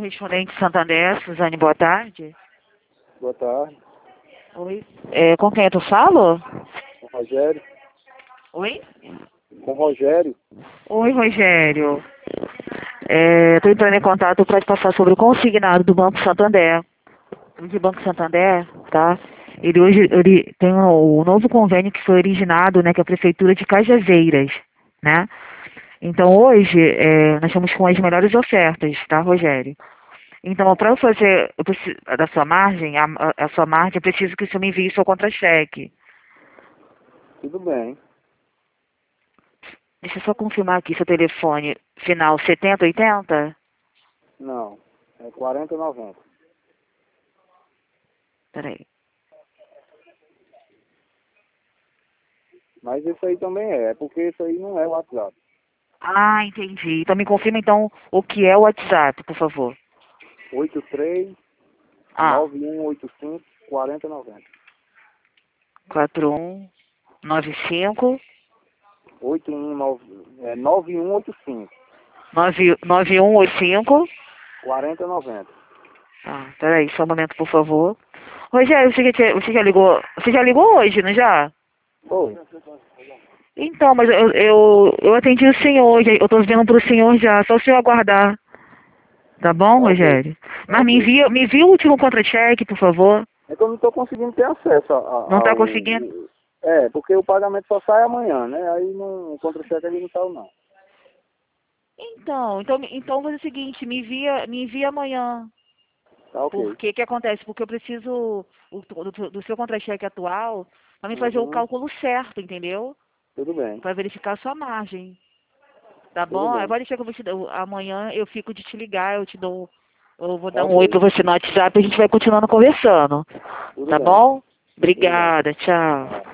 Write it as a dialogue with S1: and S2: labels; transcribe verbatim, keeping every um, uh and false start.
S1: correspondente Santander, Suzane, boa tarde.
S2: Boa tarde.
S1: Oi. É, com quem eu falo?
S2: Com Rogério.
S1: Oi?
S2: Com Rogério.
S1: Oi, Rogério. Estou entrando em contato para te passar sobre o consignado do Banco Santander. O Banco Santander, tá? Ele hoje ele tem o, o novo convênio que foi originado, né, que é a Prefeitura de Cajazeiras, né? Então hoje é, nós estamos com as melhores ofertas, tá, Rogério? Então, para eu fazer eu preciso, da sua margem, a, a, a sua margem, eu preciso que o senhor me envie seu contra-cheque.
S2: Tudo bem.
S1: Deixa eu só confirmar aqui seu telefone final setenta oitenta.
S2: Não. É quarenta e noventa.
S1: Peraí.
S2: Mas isso aí também é. É porque isso aí não é o WhatsApp.
S1: Ah, entendi. Então me confirma então o que é o WhatsApp, por favor.
S2: oito três
S1: Ah,
S2: nove um oito cinco quatro zero nove zero.
S1: quatro um nove cinco
S2: oito um nove é nove um oito cinco
S1: nove nove um oito cinco.
S2: quatro zero nove zero.
S1: Ah, peraí, só um momento, por favor. Rogério, você, já- você já ligou? Você já ligou hoje, não já?
S2: Oi.
S1: Então, mas eu, eu, eu atendi o senhor, já- eu tô vendo pro senhor já, só o senhor aguardar. Tá bom,
S2: Ok.
S1: Rogério? Mas me
S2: Ok.
S1: envia, me envia o último contra-cheque, por favor.
S2: É que eu não estou conseguindo ter acesso a- a-
S1: Não tá
S2: ao...
S1: conseguindo?
S2: É, porque o pagamento só sai amanhã, né? Aí não, o contra-cheque ali não saiu, não.
S1: Então, então, então vou fazer o seguinte, me envia, me envia amanhã.
S2: Tá ok.
S1: Porque que acontece? Porque eu preciso o, do, do seu contra-cheque atual para me fazer o
S2: Uhum.
S1: cálculo certo, entendeu?
S2: Tudo bem.
S1: Para verificar a sua margem. Tá
S2: Tudo
S1: bom?
S2: bem.
S1: Agora deixa que eu vou te dar. Amanhã eu fico de te ligar, eu te dou. Eu vou
S2: Tá
S1: dar um oi pra
S2: ok.
S1: você no WhatsApp e a gente vai continuando conversando.
S2: Tudo
S1: Tá
S2: bem.
S1: bom?
S2: Tudo bem.
S1: Obrigada, tchau.
S2: Tá.